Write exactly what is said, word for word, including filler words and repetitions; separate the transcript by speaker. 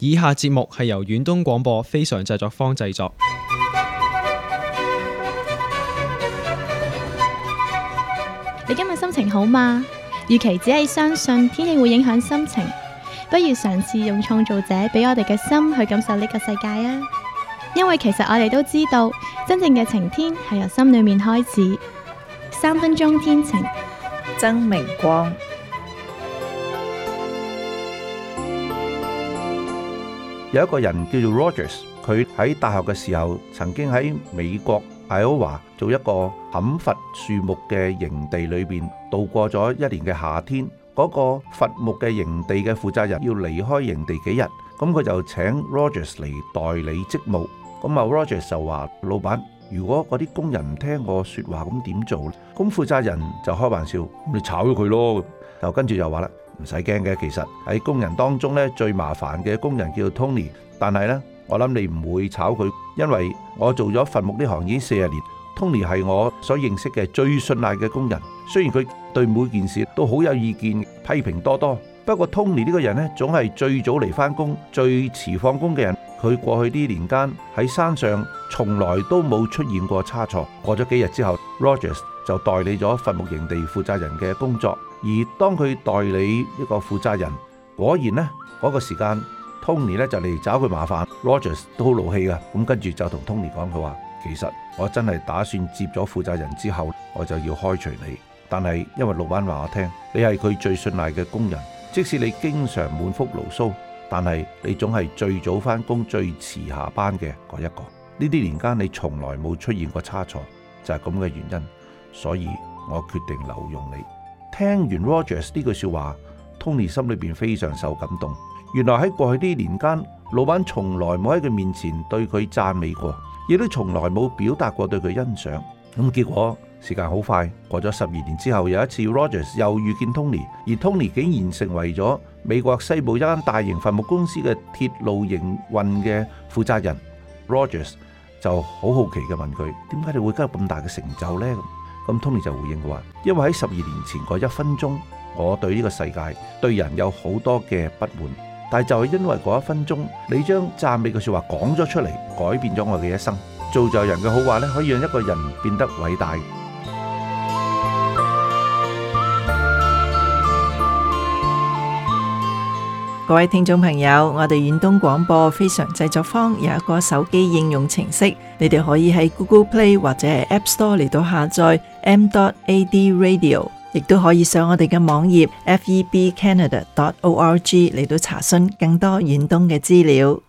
Speaker 1: 以下節目係由遠東廣播非常製作坊製作。
Speaker 2: 你今日心情好嗎？與其只係相信天氣會影響心情，不如嘗試用創造者俾我哋嘅心去感受呢個世界啊！因為其實我哋都知道，真正嘅晴天係由心裏面開始。三分鐘天晴，
Speaker 3: 曾明光。
Speaker 4: 有一個人叫做 Rogers， 佢喺大學嘅時候曾經喺美國 Iowa 做一個砍伐樹木嘅營地裏邊度過咗一年嘅夏天。嗰個伐木嘅營地嘅負責人要離開營地幾日，咁佢就請 Rogers 嚟代理職務。咁啊 Rogers 就話：老闆，如果嗰啲工人唔聽我說話，咁點做呢？咁負責人就開玩笑：你炒咗佢咯。就跟住就話啦，唔使驚嘅，其實喺工人當中咧，最麻煩嘅工人叫做 Tony， 但係咧我諗你唔會炒佢，因為我做咗伐木呢行已經四十年。Tony 係我所認識嘅最信賴嘅工人，雖然佢對每件事都好有意見，批評多多，不過 Tony 呢個人呢，總係最早嚟返工、最遲放工嘅人。佢過去呢年間喺山上從來都冇出現過差錯。過咗幾日之後 Rogers 就代理咗伐木營地負責人嘅工作，而當佢代理一個負責人，果然呢嗰、嗰個時間 Tony 呢就嚟找佢麻煩， Rogers 都好怒氣㗎，咁跟住就同 Tony 講，佢話其實我真係打算接咗負責人之後我就要開除你，但係因為老闆話我聽，你係佢最信賴嘅工人，即使你經常滿腹牢騷，但係你總係最早返工最遲下班嘅嗰一個。呢啲年間你從來冇出現過差錯，就係咁嘅原因，所以我決定留用你。聽完 Rogers 呢句說話， Tony 心裏邊非常受感動。原來喺過去呢年間，老闆從來冇喺佢面前對佢讚美過，亦都從來冇表達過對佢欣賞。咁結果時間好快過咗十二年之後，有一次 Rogers 又遇見 Tony， 而 Tony 竟然成為咗美國西部一間大型伐木公司嘅鐵路營運嘅負責人。 Rogers 就好好奇嘅問佢：點解你會有咁大嘅成就呢？咁 Tony 就回應佢話：因為喺十二年前嗰一分鐘，我對呢個世界對人有好多嘅不滿，但係就係因為嗰一分鐘，你將讚美嘅說話講咗出嚟，改變咗我嘅一生。造就人嘅好話咧，可以讓一個人變得偉大。
Speaker 3: 各位聽眾朋友，我哋遠東廣播非常製作坊有一個手機應用程式，你哋可以喺 Google Play 或者係 App Store 嚟到下載 m dot a d radio， 亦都可以上我哋嘅網頁 f e b canada dot org 嚟到查詢更多遠東嘅資料。